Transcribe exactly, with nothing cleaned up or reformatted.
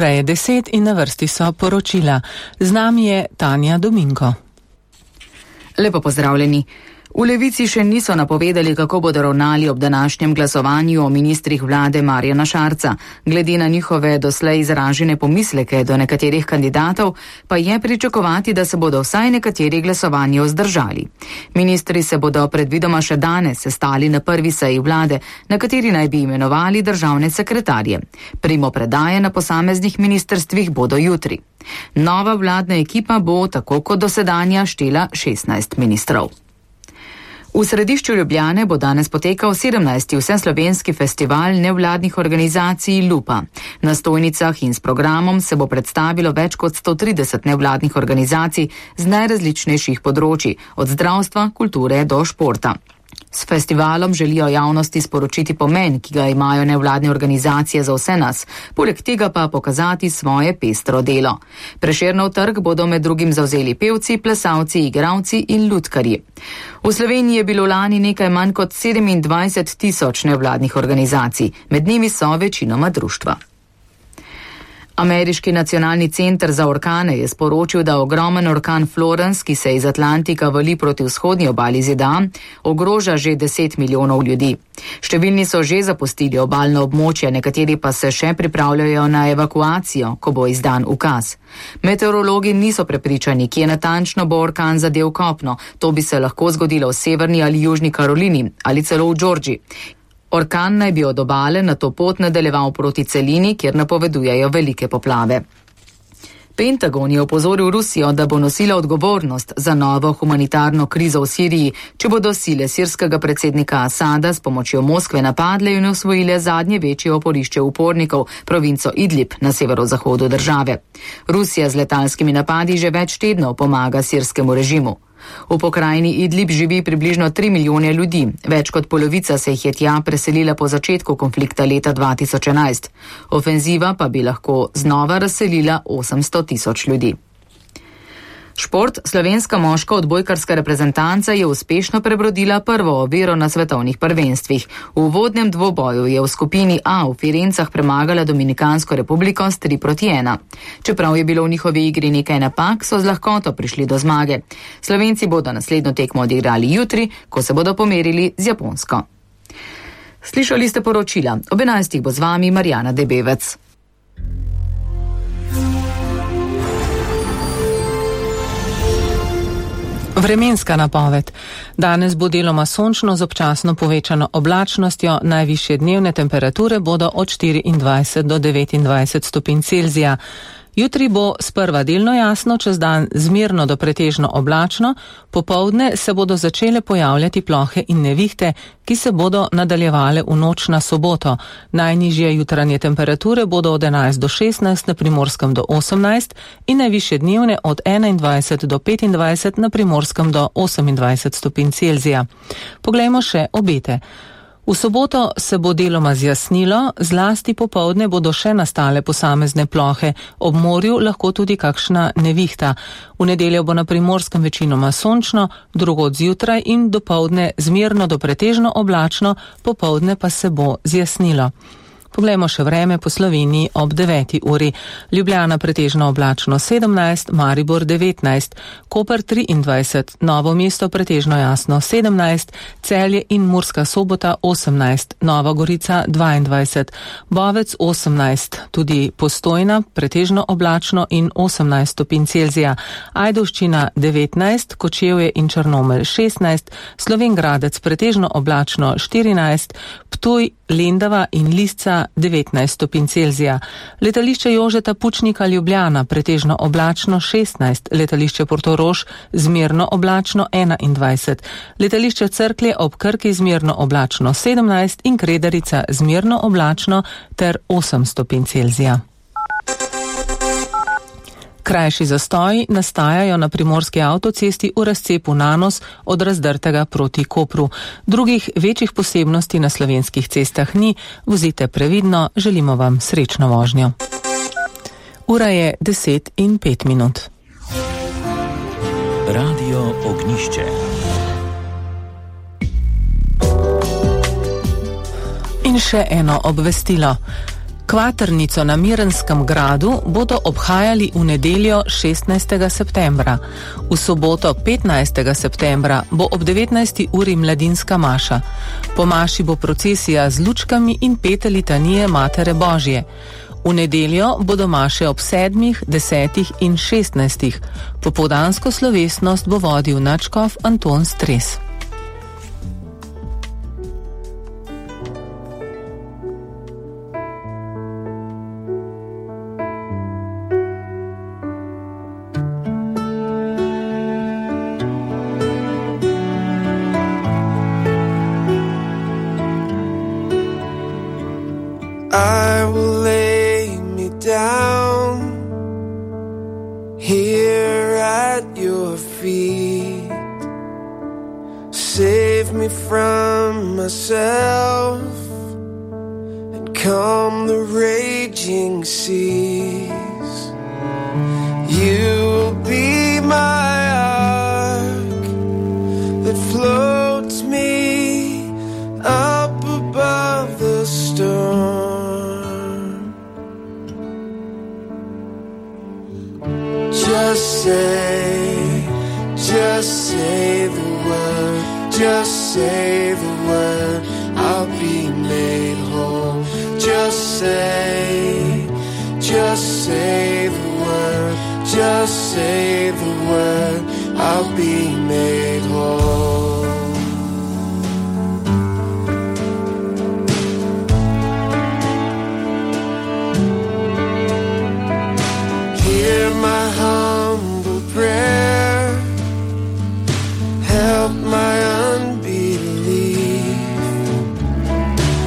Ura je deset in na vrsti so poročila. Z nami je Tanja Dominko. Lepo pozdravljeni. V Levici še niso napovedali, kako bodo ravnali ob današnjem glasovanju o ministrih vlade Marjana Šarca. Glede na njihove doslej izražene pomisleke do nekaterih kandidatov, pa je pričakovati, da se bodo vsaj nekateri glasovanje vzdržali. Ministri se bodo predvidoma še danes sestali na prvi seji vlade, na kateri naj bi imenovali državne sekretarje. Primopredaje na posameznih ministrstvih bodo jutri. Nova vladna ekipa bo, tako kot dosedanja, štela šestnajst ministrov. V središču Ljubljane bo danes potekal sedemnajsti vseslovenski festival nevladnih organizacij Lupa. Na stojnicah in s programom se bo predstavilo več kot sto trideset nevladnih organizacij z najrazličnejših področji, od zdravstva, kulture do športa. S festivalom želijo javnosti sporočiti pomen, ki ga imajo nevladne organizacije za vse nas, poleg tega pa pokazati svoje pestro delo. Prešernov trg bodo med drugim zavzeli pevci, plesalci, igralci in lutkarji. V Sloveniji je bilo lani nekaj manj kot sedemindvajset tisoč nevladnih organizacij, med njimi so večinoma društva. Ameriški nacionalni center za orkane je sporočil, da ogromen orkan Florence, ki se iz Atlantika vali proti vzhodni obali Z D A, ogroža že deset milijonov ljudi. Številni so že zapustili obalno območje, nekateri pa se še pripravljajo na evakuacijo, ko bo izdan ukaz. Meteorologi niso prepričani, kje natančno bo orkan zadel kopno. To bi se lahko zgodilo v severni ali južni Karolini ali celo v Georgiji. Orkan naj bi od obale na to pot nadaljeval proti celini, kjer napovedujejo velike poplave. Pentagon je opozoril Rusijo, da bo nosila odgovornost za novo humanitarno krizo v Siriji, če bodo sile sirskega predsednika Asada s pomočjo Moskve napadle in osvojile zadnje večje oporišče upornikov, provinco Idlib na severozahodu države. Rusija z letalskimi napadi že več tednov pomaga sirskemu režimu. V pokrajini Idlib živi približno tri milijone ljudi, več kot polovica se jih je tja preselila po začetku konflikta leta dva tisoč enajst. Ofenziva pa bi lahko znova razselila osemsto tisoč ljudi. Šport, slovenska moška odbojkarska reprezentanca je uspešno prebrodila prvo oviro na svetovnih prvenstvih. V uvodnem dvoboju je v skupini A v Firencah premagala Dominikansko republiko s tri proti ena. Čeprav je bilo v njihovi igri nekaj napak, so z lahkoto prišli do zmage. Slovenci bodo naslednjo tekmo odigrali jutri, ko se bodo pomerili z Japonsko. Slišali ste poročila. Ob enajstih bo z vami Marjana Debevec. Vremenska napoved. Danes bo deloma sončno z občasno povečano oblačnostjo, najvišje dnevne temperature bodo od štiriindvajset do devetindvajset stopinj Celzija. Jutri bo sprva delno jasno, čez dan zmerno do pretežno oblačno, popoldne se bodo začele pojavljati plohe in nevihte, ki se bodo nadaljevale v noč na soboto. Najnižje jutranje temperature bodo od enajst do šestnajst, na Primorskem do osemnajst in najvišje dnevne od enaindvajset do petindvajset, na Primorskem do osemindvajset stopinj Celzija. Poglejmo še obete. V soboto se bo deloma zjasnilo, zlasti popoldne bodo še nastale posamezne plohe, ob morju lahko tudi kakšna nevihta. V nedeljo bo na Primorskem večinoma sončno, drugod zjutraj in dopoldne zmerno do pretežno oblačno, popoldne pa se bo zjasnilo. Poglejmo še vreme po Sloveniji ob deveti uri. Ljubljana pretežno oblačno sedemnajst, Maribor devetnajst, Koper triindvajset, Novo mesto pretežno jasno sedemnajst, Celje in Murska Sobota osemnajst, Nova Gorica dvaindvajset, Bovec osemnajst, tudi Postojna pretežno oblačno in osemnajst stopinj Celzija, Ajdovščina devetnajst, Kočevje in Črnomelj šestnajst, Slovenj Gradec pretežno oblačno štirinajst, Ptuj, Lendava in Lisca devetnajst stopinj Celzija. Letališče Jožeta Pučnika Ljubljana pretežno oblačno šestnajst, letališče Portorož zmerno oblačno enaindvajset, letališče Cerklje ob Krki zmerno oblačno sedemnajst in Kredarica zmerno oblačno ter osem stopinj Celzija. Krajši zastoji nastajajo na primorski avtocesti v razcepu Nanos od Razdrtega proti Kopru. Drugih večjih posebnosti na slovenskih cestah ni, vozite previdno, želimo vam srečno vožnjo. Ura je deset in pet minut. Radio Ognišče. In še eno obvestilo. Kvaternico na Mirnskem gradu bodo obhajali v nedeljo šestnajstega septembra. V soboto petnajstega septembra bo ob devetnajsti uri mladinska maša. Po maši bo procesija z lučkami in pete litanije Matere Božje. V nedeljo bodo maše ob sedmih, desetih in šestnajstih. Popoldansko slovesnost bo vodil nadškof Anton Stres. I will lay me down here at your feet. Save me from myself and calm the raging seas. You will be my ark that floats me up above the storm. Just say, just say the word, just say the word, I'll be made whole. Just say